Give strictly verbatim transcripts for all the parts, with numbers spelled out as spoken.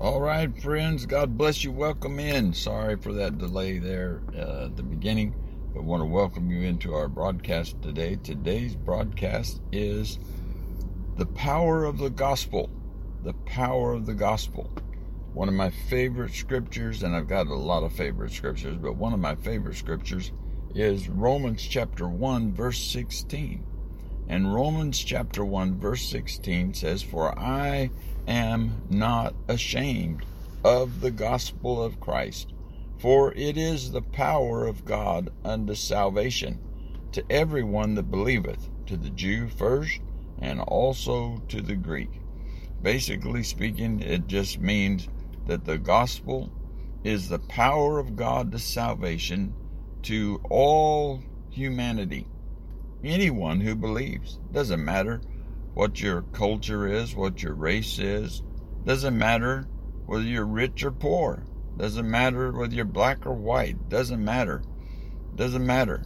All right, friends, God bless you. Welcome in. Sorry for that delay there uh, at the beginning, but want to welcome you into our broadcast today. Today's broadcast is the power of the gospel. The power of the gospel. One of my favorite scriptures, and I've got a lot of favorite scriptures, but one of my favorite scriptures is Romans chapter one, verse sixteen. And Romans chapter one, verse sixteen says, "For I am not ashamed of the gospel of Christ, for it is the power of God unto salvation to everyone that believeth, to the Jew first, and also to the Greek." Basically speaking, it just means that the gospel is the power of God to salvation to all humanity. Anyone who believes. Doesn't matter what your culture is, what your race is. Doesn't matter whether you're rich or poor. Doesn't matter whether you're black or white. Doesn't matter. Doesn't matter.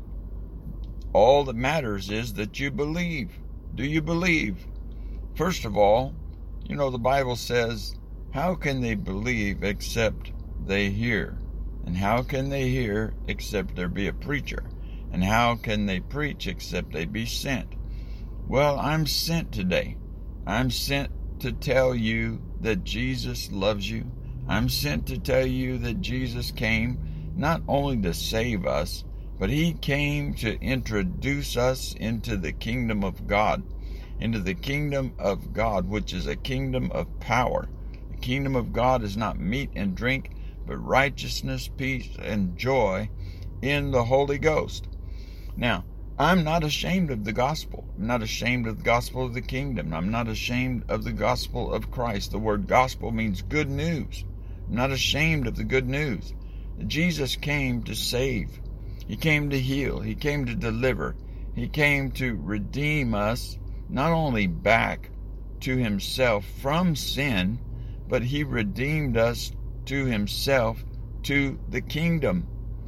All that matters is that you believe. Do you believe? First of all, you know, the Bible says, how can they believe except they hear? And how can they hear except there be a preacher? And how can they preach except they be sent? Well, I'm sent today. I'm sent to tell you that Jesus loves you. I'm sent to tell you that Jesus came not only to save us, but he came to introduce us into the kingdom of God, into the kingdom of God, which is a kingdom of power. The kingdom of God is not meat and drink, but righteousness, peace, and joy in the Holy Ghost. Now, I'm not ashamed of the gospel. I'm not ashamed of the gospel of the kingdom. I'm not ashamed of the gospel of Christ. The word gospel means good news. I'm not ashamed of the good news. Jesus came to save. He came to heal. He came to deliver. He came to redeem us, not only back to himself from sin, but he redeemed us to himself, to the kingdom.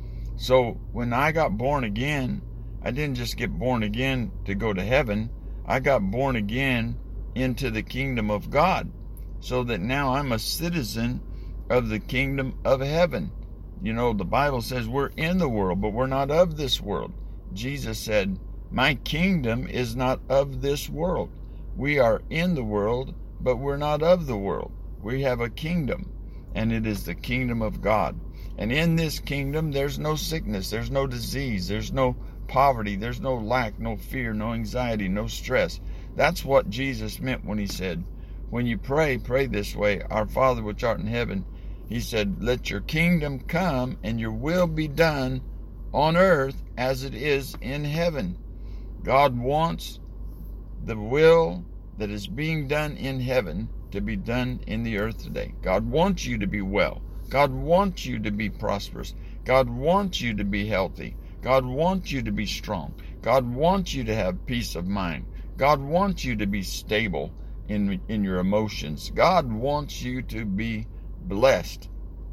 So when I got born again, I didn't just get born again to go to heaven. I got born again into the kingdom of God, so that now I'm a citizen of the kingdom of heaven. You know, the Bible says we're in the world, but we're not of this world. Jesus said, my kingdom is not of this world. We are in the world, but we're not of the world. We have a kingdom, and it is the kingdom of God. And in this kingdom, there's no sickness, there's no disease, there's no poverty, there's no lack, no fear, no anxiety, no stress. That's what Jesus meant when he said, when you pray, pray this way, our Father which art in heaven. He said, let your kingdom come and your will be done on earth as it is in heaven. God wants the will that is being done in heaven to be done in the earth today. God wants you to be well. God wants you to be prosperous. God wants you to be healthy. God wants you to be strong. God wants you to have peace of mind. God wants you to be stable in, in your emotions. God wants you to be blessed.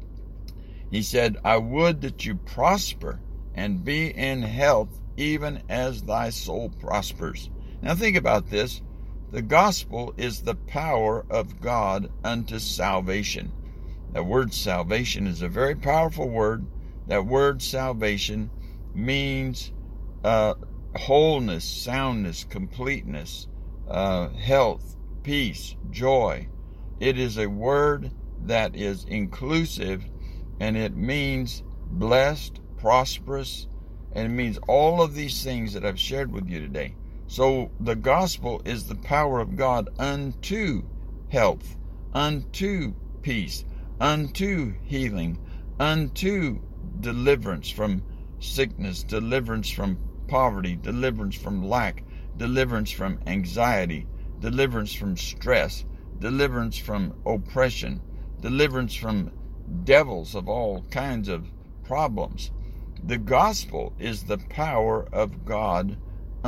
He said, I would that you prosper and be in health, even as thy soul prospers. Now think about this. The gospel is the power of God unto salvation. That word salvation is a very powerful word. That word salvation means uh, wholeness, soundness, completeness, uh, health, peace, joy. It is a word that is inclusive, and it means blessed, prosperous, and it means all of these things that I've shared with you today. So the gospel is the power of God unto health, unto peace, unto healing, unto deliverance from sickness, deliverance from poverty, deliverance from lack, deliverance from anxiety, deliverance from stress, deliverance from oppression, deliverance from devils of all kinds of problems. The gospel is the power of God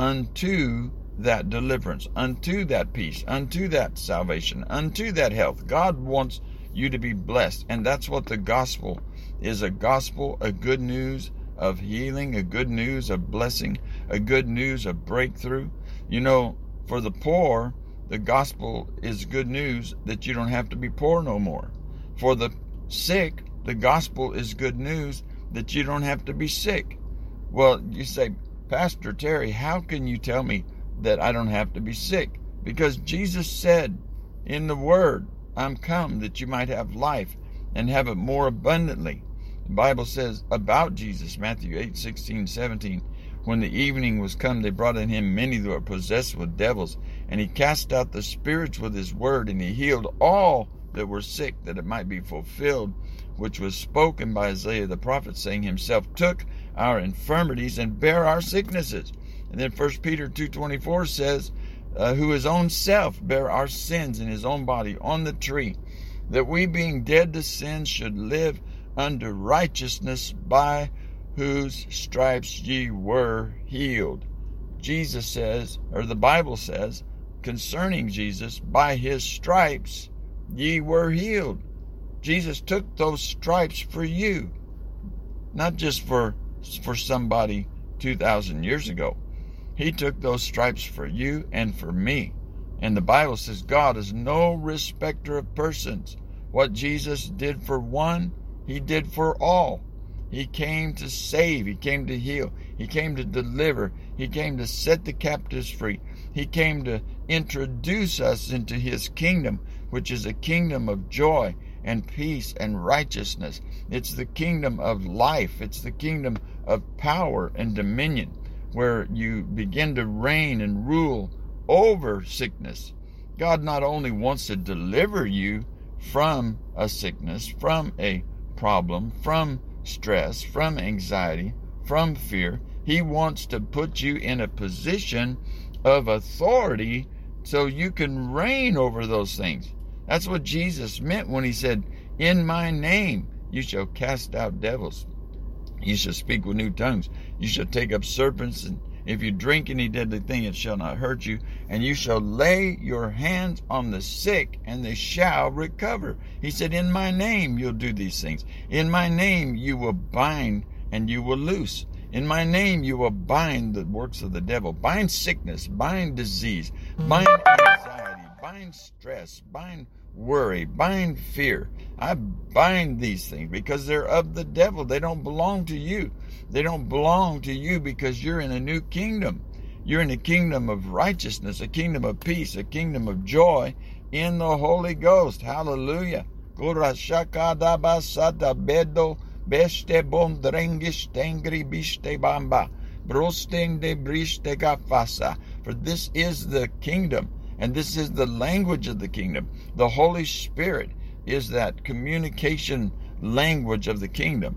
unto that deliverance, unto that peace, unto that salvation, unto that health. God wants you to be blessed, and that's what the gospel is. A gospel, a good news of healing, a good news of blessing, a good news of breakthrough. You know, for the poor, the gospel is good news that you don't have to be poor no more. For the sick, the gospel is good news that you don't have to be sick. Well, you say, Pastor Terry, how can you tell me that I don't have to be sick? Because Jesus said in the Word, I'm come that you might have life and have it more abundantly. The Bible says about Jesus, Matthew eight, sixteen, seventeen, when the evening was come, they brought in him many that were possessed with devils, and he cast out the spirits with his word, and he healed all that were sick, that it might be fulfilled, which was spoken by Isaiah the prophet, saying, himself took our infirmities and bare our sicknesses. And then First Peter two twenty-four says, uh, who his own self bare our sins in his own body on the tree, that we being dead to sin should live unto righteousness, by whose stripes ye were healed. Jesus says, or the Bible says, concerning Jesus, by his stripes ye were healed. Jesus took those stripes for you, not just for, for somebody two thousand years ago. He took those stripes for you and for me. And the Bible says God is no respecter of persons. What Jesus did for one, he did for all. He came to save. He came to heal. He came to deliver. He came to set the captives free. He came to introduce us into his kingdom, which is a kingdom of joy and peace and righteousness. It's the kingdom of life. It's the kingdom of power and dominion, where you begin to reign and rule over sickness. God not only wants to deliver you from a sickness, from a problem, from stress, from anxiety, from fear. He wants to put you in a position of authority so you can reign over those things. That's what Jesus meant when he said, in my name you shall cast out devils. You shall speak with new tongues. You shall take up serpents, and if you drink any deadly thing, it shall not hurt you. And you shall lay your hands on the sick, and they shall recover. He said, in my name you'll do these things. In my name you will bind, and you will loose. In my name you will bind the works of the devil. Bind sickness, bind disease, bind anxiety, bind stress, bind worry, bind fear. I bind these things because they're of the devil. They don't belong to you. They don't belong to you because you're in a new kingdom. You're in a kingdom of righteousness, a kingdom of peace, a kingdom of joy in the Holy Ghost. Hallelujah. For this is the kingdom, and this is the language of the kingdom. The Holy Spirit is that communication language of the kingdom.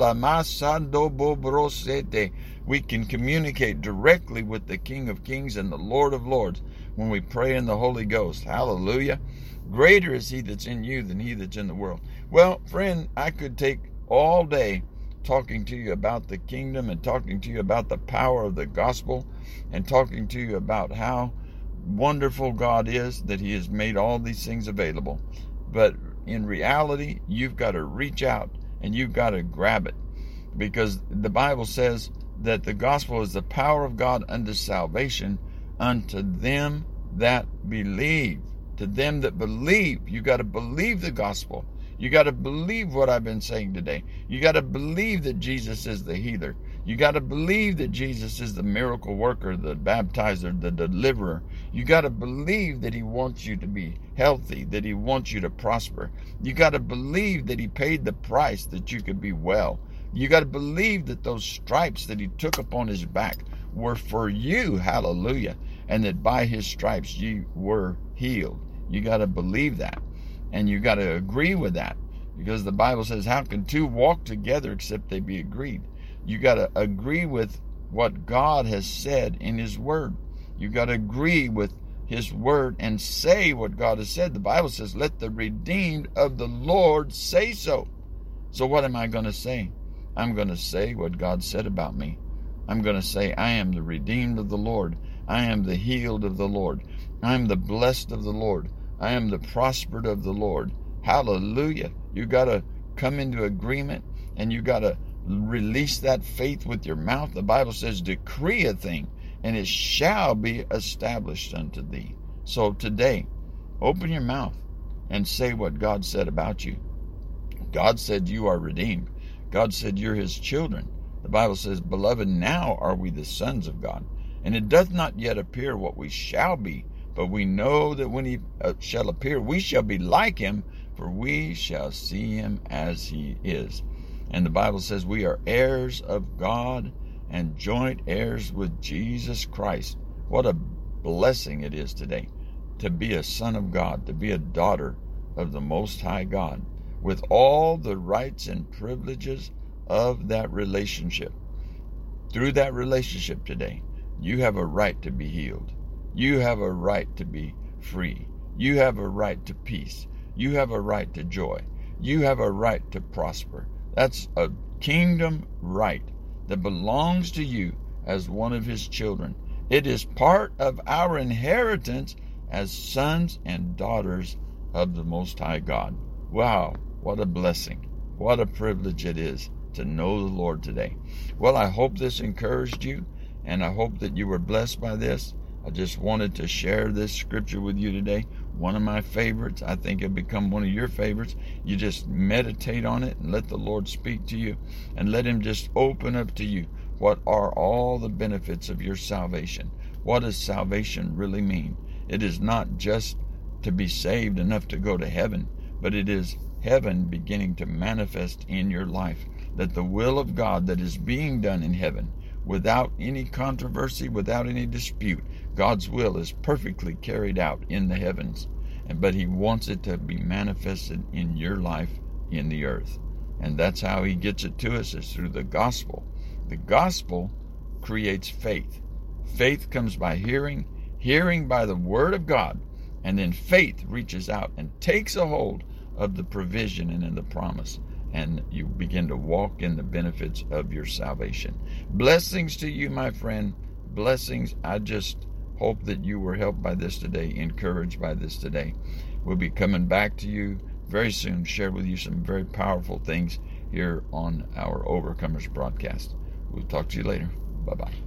We can communicate directly with the King of Kings and the Lord of Lords when we pray in the Holy Ghost. Hallelujah. Greater is he that's in you than he that's in the world. Well, friend, I could take all day talking to you about the kingdom and talking to you about the power of the gospel and talking to you about how wonderful God is that he has made all these things available. But in reality, you've got to reach out and you've got to grab it, because the Bible says that the gospel is the power of God unto salvation unto them that believe. To them that believe, you got to believe the gospel. You got to believe what I've been saying today. You got to believe that Jesus is the healer. You got to believe that Jesus is the miracle worker, the baptizer, the deliverer. You got to believe that he wants you to be healthy, that he wants you to prosper. You got to believe that he paid the price that you could be well. You got to believe that those stripes that he took upon his back were for you, hallelujah, and that by his stripes you were healed. You got to believe that, and you got to agree with that, because the Bible says, how can two walk together except they be agreed? You got to agree with what God has said in his word. You got to agree with his word and say what God has said. The Bible says, let the redeemed of the Lord say so. So what am I going to say? I'm going to say what God said about me. I'm going to say, I am the redeemed of the Lord. I am the healed of the Lord. I am the blessed of the Lord. I am the prospered of the Lord. Hallelujah. You got to come into agreement, and you got to release that faith with your mouth. The Bible says, decree a thing, and it shall be established unto thee. So today, open your mouth and say what God said about you. God said you are redeemed. God said you're his children. The Bible says, beloved, now are we the sons of God. And it doth not yet appear what we shall be, but we know that when he uh, shall appear, we shall be like him, for we shall see him as he is. And the Bible says we are heirs of God and joint heirs with Jesus Christ. What a blessing it is today to be a son of God, to be a daughter of the Most High God, with all the rights and privileges of that relationship. Through that relationship today, you have a right to be healed. You have a right to be free. You have a right to peace. You have a right to joy. You have a right to prosper. That's a kingdom right that belongs to you as one of his children. It is part of our inheritance as sons and daughters of the Most High God. Wow, what a blessing. What a privilege it is to know the Lord today. Well, I hope this encouraged you, and I hope that you were blessed by this. I just wanted to share this scripture with you today. One of my favorites. I think it'll become one of your favorites. You just meditate on it and let the Lord speak to you, and let him just open up to you what are all the benefits of your salvation. What does salvation really mean? It is not just to be saved enough to go to heaven, but it is heaven beginning to manifest in your life. That the will of God that is being done in heaven, without any controversy, without any dispute, God's will is perfectly carried out in the heavens. And but he wants it to be manifested in your life in the earth. And that's how he gets it to us, is through the gospel. The gospel creates faith. Faith comes by hearing, hearing by the word of God, and then faith reaches out and takes a hold of the provision and in the promise, and you begin to walk in the benefits of your salvation. Blessings to you, my friend. Blessings. I just hope that you were helped by this today, encouraged by this today. We'll be coming back to you very soon, share with you some very powerful things here on our Overcomers broadcast. We'll talk to you later. Bye-bye.